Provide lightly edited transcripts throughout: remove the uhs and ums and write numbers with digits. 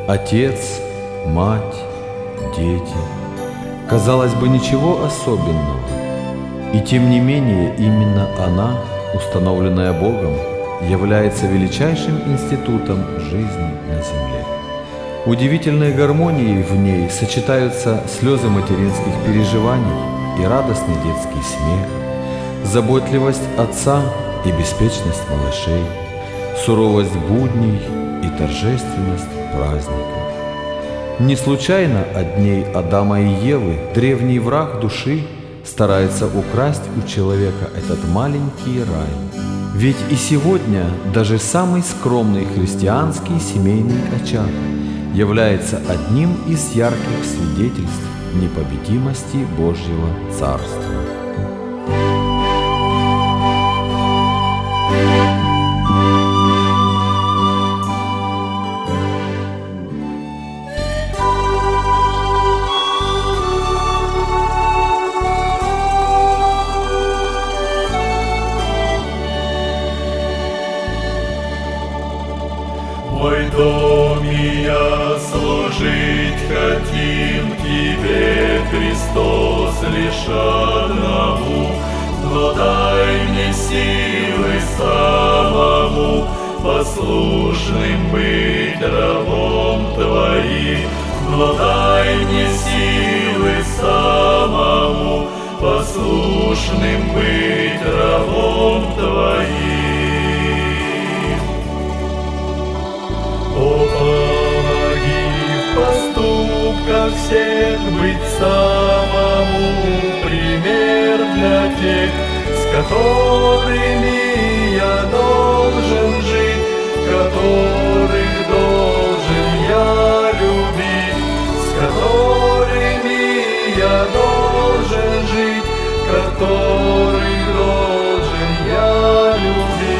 Отец, мать, дети. Казалось бы, ничего особенного. И тем не менее, именно она, установленная Богом, является величайшим институтом жизни на земле. Удивительной гармонией в ней сочетаются слезы материнских переживаний и радостный детский смех, заботливость отца и беспечность малышей, суровость будней и торжественность праздников. Не случайно от дней Адама и Евы древний враг души старается украсть у человека этот маленький рай. Ведь и сегодня даже самый скромный христианский семейный очаг является одним из ярких свидетельств непобедимости Божьего Царства. Мой доме я служить хотим Тебе, Христос, лишь одному, но дай мне силы самому послушным быть рабом Твоим, но дай мне силы самому послушным быть рабом Твоим. О, помоги в поступках всех быть самому пример для тех, с которыми я должен жить, которых должен я любить, с которыми я должен жить, которых должен я любить.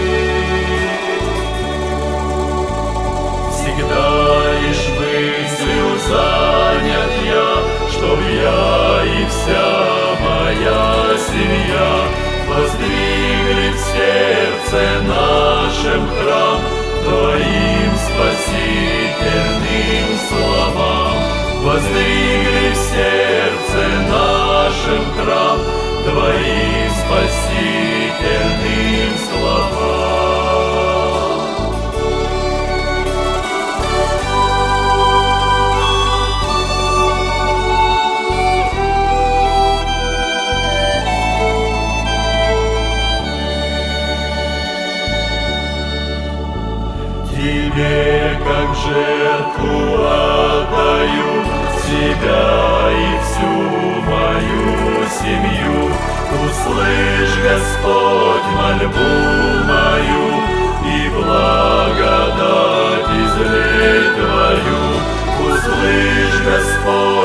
Всегда лишь мыслью занят я, чтоб я и вся моя семья воздвигли в сердце нашем храм Твоим спасительным словам, воздвигли в сердце нашем храм Твоим спасительным словам. Тебе, как жертву, отдаю себя и всю мою семью. Услышь, Господь, мольбу мою и благодать излей Твою. Услышь, Господь,